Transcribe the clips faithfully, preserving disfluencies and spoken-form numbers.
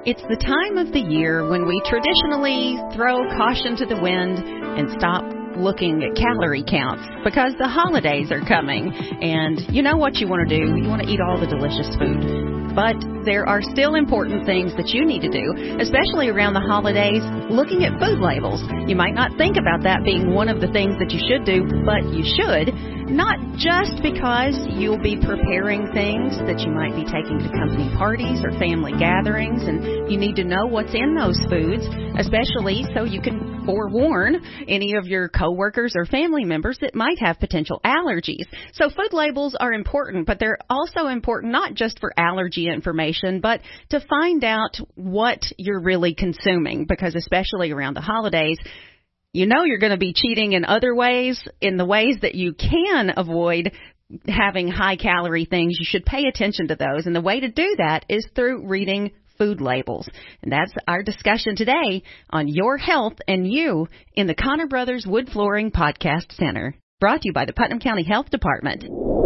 It's the time of the year when we traditionally throw caution to the wind and stop looking at calorie counts because the holidays are coming and you know what you want to do. You want to eat all the delicious food. But there are still important things that you need to do, especially around the holidays, looking at food labels. You might not think about that being one of the things that you should do, but you should. Not just because you'll be preparing things that you might be taking to company parties or family gatherings, and you need to know what's in those foods, especially so you can forewarn any of your coworkers or family members that might have potential allergies. So food labels are important, but they're also important not just for allergy information, but to find out what you're really consuming, because especially around the holidays, you know you're going to be cheating in other ways, in the ways that you can avoid having high-calorie things. You should pay attention to those, and the way to do that is through reading food labels. And that's our discussion today on Your Health and You in the Connor Brothers Wood Flooring Podcast Center, brought to you by the Putnam County Health Department.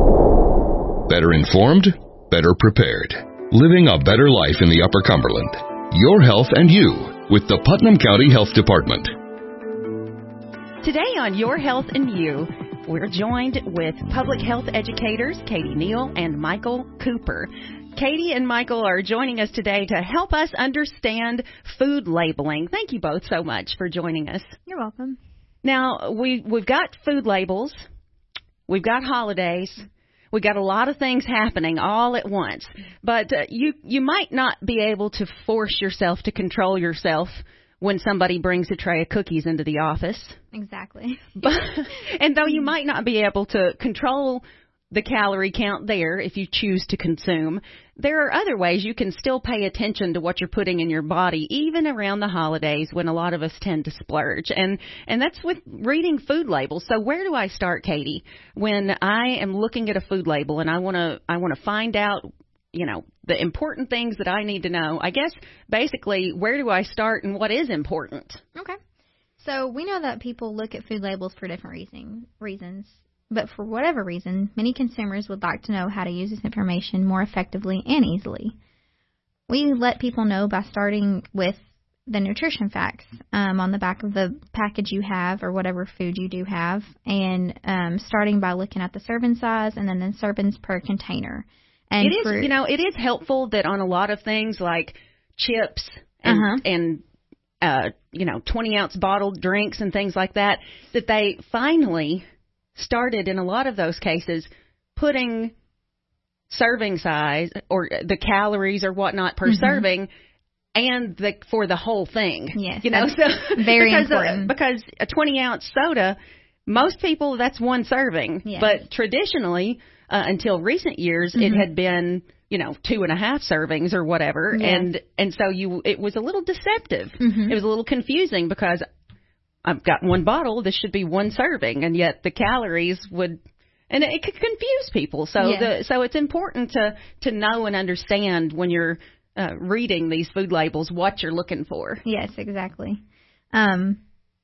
Better informed, better prepared. Living a better life in the Upper Cumberland. Your Health and You with the Putnam County Health Department. Today on Your Health and You, we're joined with public health educators Katie Neal and Michael Cooper. Katie and Michael are joining us today to help us understand food labeling. Thank you both so much for joining us. You're welcome. Now, we, we've got food labels, we've got holidays, we've got a lot of things happening all at once, but uh, you, you might not be able to force yourself to control yourself when somebody brings a tray of cookies into the office. Exactly. But, and though you might not be able to control the calorie count there if you choose to consume, there are other ways you can still pay attention to what you're putting in your body, even around the holidays when a lot of us tend to splurge. And, and that's with reading food labels. So where do I start, Katie, when I am looking at a food label and I want to I want to find out, you know, the important things that I need to know? I guess basically, where do I start and what is important? Okay. So we know that people look at food labels for different reason, reasons. But for whatever reason, many consumers would like to know how to use this information more effectively and easily. We let people know by starting with the nutrition facts um, on the back of the package you have or whatever food you do have, and um, starting by looking at the serving size and then the servings per container. And it is, for, you know, it is helpful that on a lot of things like chips and, uh-huh. and uh, you know, twenty ounce bottled drinks and things like that, that they finally started in a lot of those cases putting serving size or the calories or whatnot per mm-hmm. serving and the for the whole thing. Yes, you know, so very because, important. Uh, because a twenty ounce soda, most people that's one serving, yes. but traditionally uh, until recent years mm-hmm. it had been, you know, two and a half servings or whatever, yes. and and so you it was a little deceptive. Mm-hmm. It was a little confusing because I've got one bottle, this should be one serving, and yet the calories would, and it could confuse people. So yes. the, so it's important to, to know and understand when you're uh, reading these food labels what you're looking for. Yes, exactly. Um,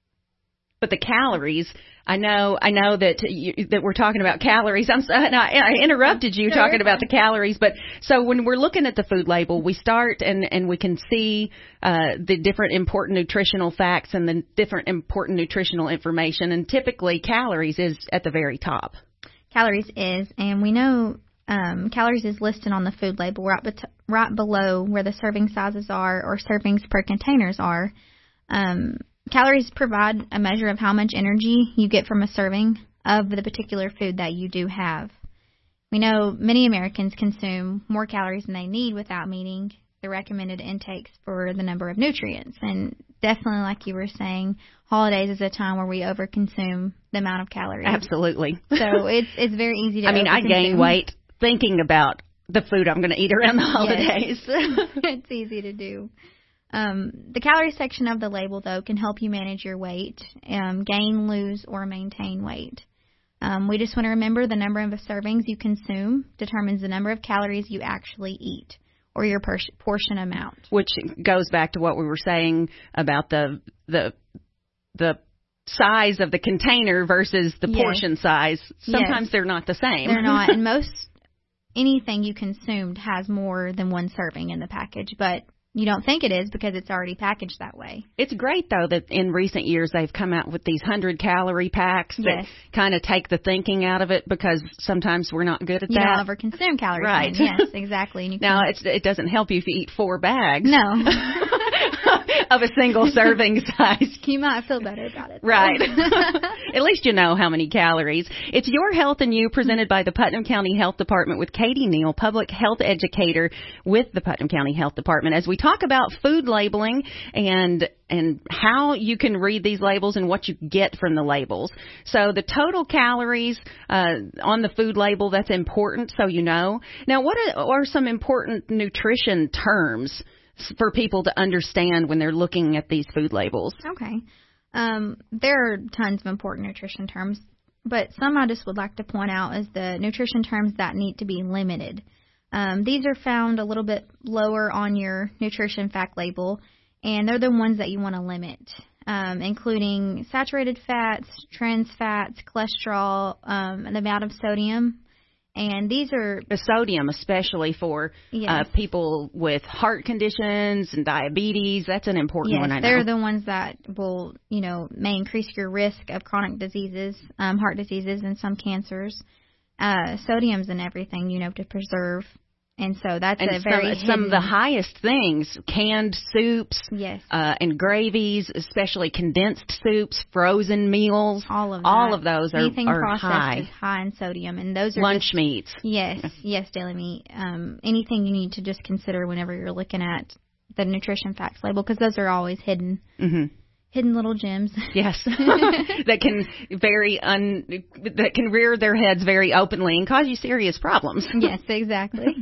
but the calories, I know, I know that you, that we're talking about calories. I'm and I, I interrupted you sure. talking about the calories, but so when we're looking at the food label, we start and and we can see uh, the different important nutritional facts and the different important nutritional information, and typically calories is at the very top. Calories is, and we know um, calories is listed on the food label right, bet- right below where the serving sizes are or servings per containers are. Um, Calories provide a measure of how much energy you get from a serving of the particular food that you do have. We know many Americans consume more calories than they need without meeting the recommended intakes for the number of nutrients. And definitely, like you were saying, holidays is a time where we overconsume the amount of calories. Absolutely. So it's it's very easy to I mean, I gain weight thinking about the food I'm going to eat around the holidays. Yes. It's easy to do. Um, the calorie section of the label, though, can help you manage your weight, um, gain, lose, or maintain weight. Um, we just want to remember the number of servings you consume determines the number of calories you actually eat, or your per- portion amount. Which goes back to what we were saying about the the the size of the container versus the yes. portion size. Sometimes yes. they're not the same. They're not, and most anything you consumed has more than one serving in the package, but you don't think it is because it's already packaged that way. It's great, though, that in recent years they've come out with these one hundred calorie packs that Yes. kind of take the thinking out of it, because sometimes we're not good at You that. don't overconsume calories. Right. then. Yes, exactly. And you Now, can, it's, it doesn't help you if you eat four bags no. of a single serving size. You might feel better about it. though. Right. At least you know how many calories. It's Your Health and You, presented by the Putnam County Health Department with Katie Neal, public health educator with the Putnam County Health Department, as we talk about food labeling and and how you can read these labels and what you get from the labels. So the total calories uh, on the food label, that's important, so you know. Now, what are, are some important nutrition terms for people to understand when they're looking at these food labels? Okay. Um, there are tons of important nutrition terms, but some I just would like to point out is the nutrition terms that need to be limited. Um, these are found a little bit lower on your nutrition fact label, and they're the ones that you want to limit, um, including saturated fats, trans fats, cholesterol, um, and the amount of sodium. And these are the sodium, especially for yes. uh, people with heart conditions and diabetes. That's an important yes, one, I know. They're the ones that will, you know, may increase your risk of chronic diseases, um, heart diseases, and some cancers. Uh, sodium's in everything, you know, to preserve. And so that's and a some, very some hidden, of the highest things, canned soups, yes, uh, and gravies, especially condensed soups, frozen meals. all of that. All of those are, Anything are processed high. is high in sodium, and those are Lunch just, meats. Yes, yes, daily meat. Um, anything you need to just consider whenever you're looking at the nutrition facts label, because those are always hidden. Mm-hmm. Hidden little gems. Yes, that can very un that can rear their heads very openly and cause you serious problems. Yes, exactly.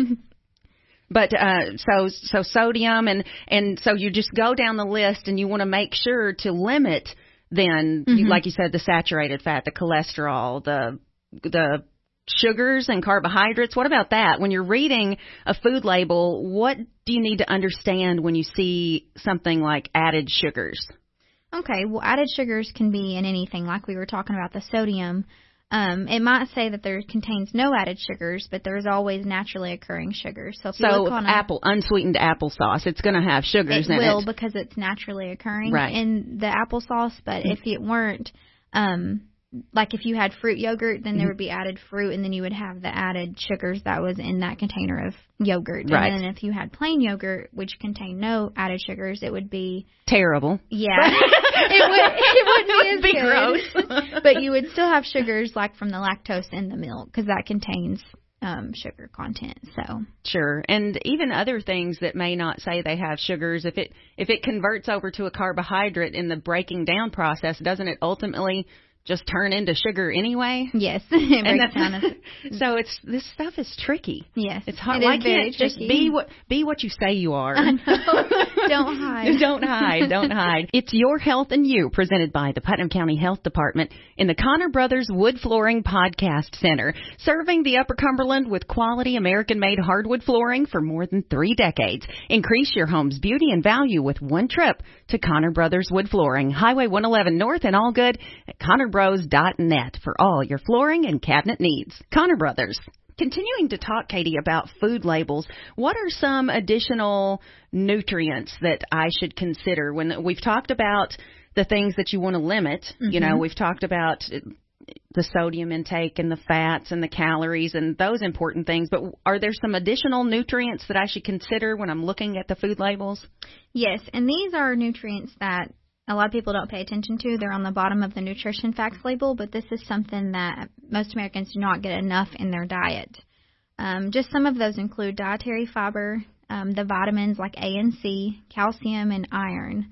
But uh, so so sodium and and so you just go down the list, and you want to make sure to limit then, Mm-hmm. you, like you said, the saturated fat, the cholesterol, the the sugars and carbohydrates. What about that? When you're reading a food label, what do you need to understand when you see something like added sugars? Okay, well, added sugars can be in anything, like we were talking about the sodium. Um, it might say that there contains no added sugars, but there's always naturally occurring sugars. So if you So look on apple, a, unsweetened applesauce, it's going to have sugars it in will it. because it's naturally occurring Right. in the applesauce. But if it weren't, um, like if you had fruit yogurt, then there would be added fruit, and then you would have the added sugars that was in that container of yogurt. Right. And then if you had plain yogurt, which contained no added sugars, it would be Terrible. yeah, it would it wouldn't be It as would be good. gross. But you would still have sugars like from the lactose in the milk, because that contains um, sugar content. So Sure. And even other things that may not say they have sugars, if it if it converts over to a carbohydrate in the breaking down process, doesn't it ultimately just turn into sugar anyway? yes, it And breaks down. As, that's, so it's this stuff is tricky. yes, It's hard. It Why is very can't just tricky. be what be what you say you are? I know. Don't hide. Don't hide. Don't hide. It's Your Health and You, presented by the Putnam County Health Department in the Connor Brothers Wood Flooring Podcast Center, serving the Upper Cumberland with quality American-made hardwood flooring for more than three decades. Increase your home's beauty and value with one trip to Connor Brothers Wood Flooring, Highway one eleven North in Allgood at connor bros dot net for all your flooring and cabinet needs. Connor Brothers. Continuing to talk, Katie, about food labels, what are some additional nutrients that I should consider? When we've talked about the things that you want to limit, mm-hmm. you know, we've talked about the sodium intake and the fats and the calories and those important things, but are there some additional nutrients that I should consider when I'm looking at the food labels? Yes, and these are nutrients that a lot of people don't pay attention to. They're on the bottom of the nutrition facts label, but this is something that most Americans do not get enough in their diet. Um, just some of those include dietary fiber, um, the vitamins like A and C, calcium, and iron.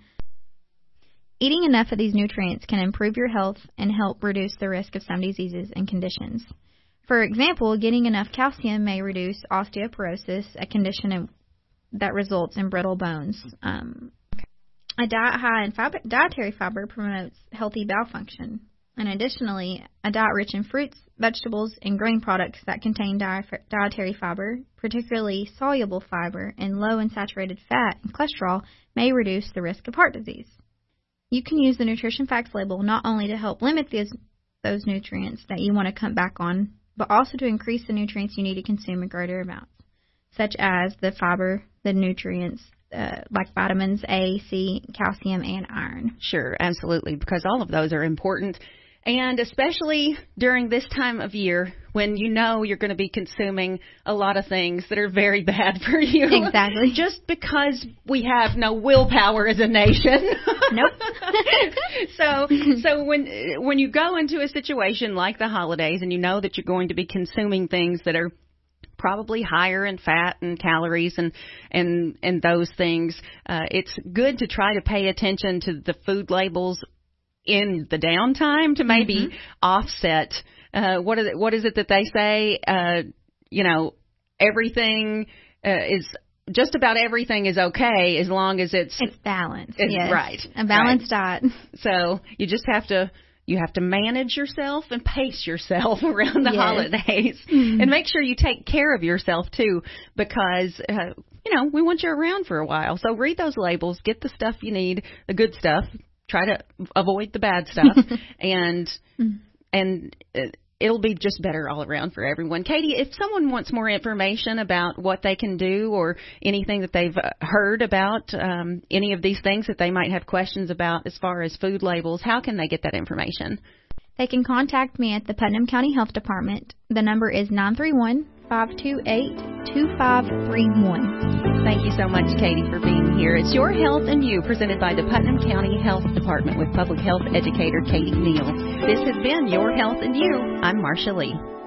Eating enough of these nutrients can improve your health and help reduce the risk of some diseases and conditions. For example, getting enough calcium may reduce osteoporosis, a condition that results in brittle bones. Um, A diet high in fiber, dietary fiber promotes healthy bowel function. And additionally, a diet rich in fruits, vegetables, and grain products that contain di- dietary fiber, particularly soluble fiber and low in saturated fat and cholesterol, may reduce the risk of heart disease. You can use the nutrition facts label not only to help limit these, those nutrients that you want to cut back on, but also to increase the nutrients you need to consume in greater amounts, such as the fiber, the nutrients, uh, like vitamins A, C, calcium, and iron. Sure, absolutely, because all of those are important. And especially during this time of year when you know you're going to be consuming a lot of things that are very bad for you. Exactly. Just because we have no willpower as a nation. Nope. so so when when you go into a situation like the holidays and you know that you're going to be consuming things that are probably higher in fat and calories and and and those things, uh, it's good to try to pay attention to the food labels in the downtime to maybe mm-hmm. offset uh, what is it, what is it that they say? Uh, you know, everything uh, is just about everything is okay as long as it's it's balanced. It's, yes. Right, a balanced right. diet. So you just have to you have to manage yourself and pace yourself around the yes. holidays, mm-hmm. and make sure you take care of yourself too, because uh, you know we want you around for a while. So read those labels, get the stuff you need, the good stuff. Try to avoid the bad stuff, and and it'll be just better all around for everyone. Katie, if someone wants more information about what they can do or anything that they've heard about um, any of these things that they might have questions about as far as food labels, how can they get that information? They can contact me at the Putnam County Health Department. The number is nine three one, five two eight, two five three one. Thank you so much, Katie, for being here. It's Your Health and You, presented by the Putnam County Health Department with public health educator Katie Neal. This has been Your Health and You. I'm Marsha Lee.